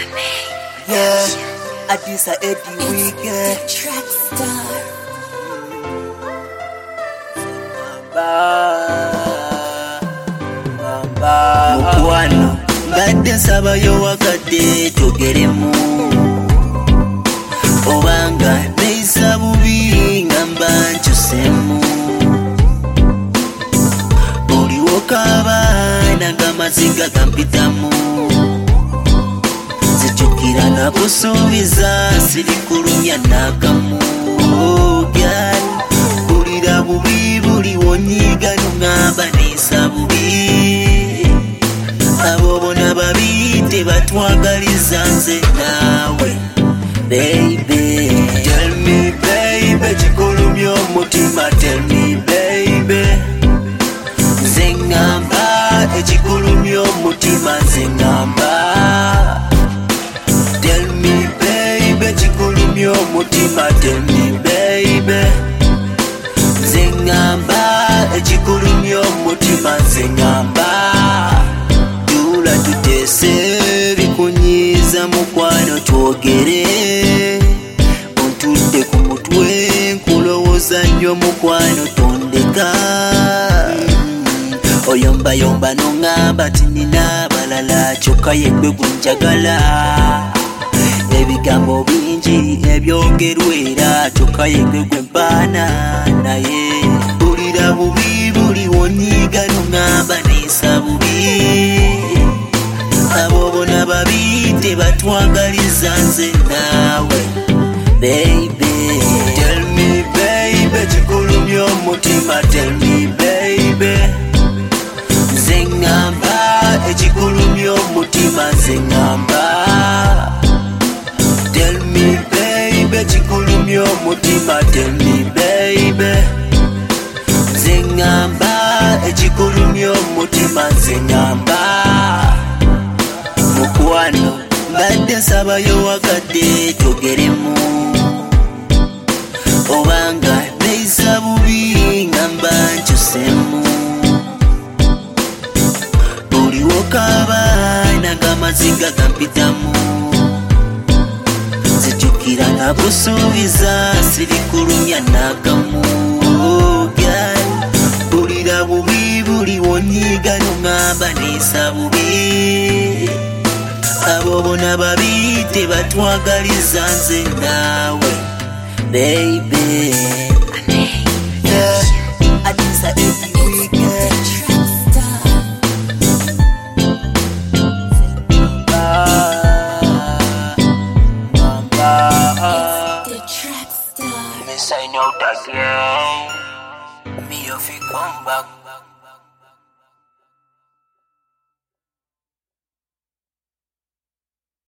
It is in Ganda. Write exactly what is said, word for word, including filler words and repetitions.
Yeah, I this a every weekend. Mukwano mbadde nsabayo wakadde togeremu obanga neeyisa bubi ngamba nkyusemu buliwo kabaana ng'amaziga gampitamu nzijukira nakusuubiza sirikulumya nakamu ogyal bulira bubi buliwo nyiga nungamba neeyisa bubi abo bona babi tebatwagaliza nze naawe baby. Tell me baby kikulumya omutima. Tell me baby nze ngamba ekikulumya omutima nze ngamba. Tell me baby kikulumya omutima. Tell me baby nze ngamba ekikulumya omutima nze ngamba. Tula tutese bikunyiza mukwano twogere ontudde ku mutwe nkulowooza nnyo mukwano tondeka oyombayomba noŋŋamba tinina balala kyokka yegwe gunjagala ebigambo bingi ebyogerwa era kyokka yegwe gwe mpaana naye bulira bubi buliwo nyiga noŋŋamba neeyisa bubi abo bona babi tebatwagaliza nze naawe baby. Tell me baby kikulumya omutima. Tell me baby nze ngamba ekikulumya omutima nze ngamba. Tell me baby kikulumya omutima. Tell me baby nze ngamba ekikulumya omutima nze ngamba. Mukwano mbadde nsabayo wakadde togeremu obanga neeyisa bubi ngamba nkyusemu buliwo kabaana ng'amaziga gampitamu nzijukira nakusuubiza sirikulumya nakamu ogyal bulira bubi buliwo nyiga noŋŋamba neeyisa bubi abo bona babi tebatwagaliza nze naawe baby. Yeah, I this a every weekend. Miss I know that girl. Me of it come back.